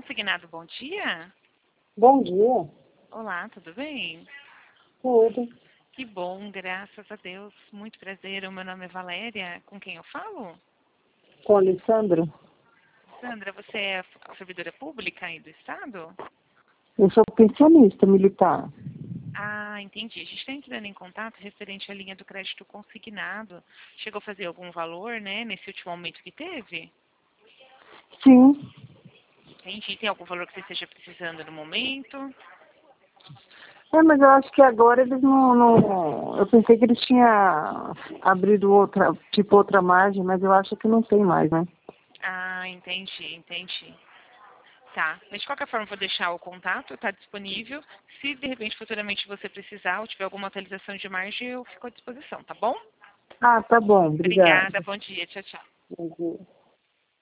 Consignado, bom dia. Bom dia. Olá, tudo bem? Tudo. Que bom, graças a Deus. Muito prazer, o meu nome é Valéria. Com quem eu falo? Com a Alessandra? Sandra, você é a servidora pública aí do Estado? Eu sou pensionista militar. Ah, entendi. A gente está entrando em contato referente à linha do crédito consignado. Chegou a fazer algum valor, né, nesse último aumento que teve? Sim. Entendi. Tem algum valor que você esteja precisando no momento? Mas eu acho que agora eles não... Eu pensei que eles tinham abrido outra margem, mas eu acho que não tem mais, né? Ah, entendi. Tá, mas de qualquer forma vou deixar o contato, está disponível. Se de repente futuramente você precisar ou tiver alguma atualização de margem, eu fico à disposição, tá bom? Ah, tá bom. Obrigada. Obrigada, bom dia, tchau, tchau. Bom dia.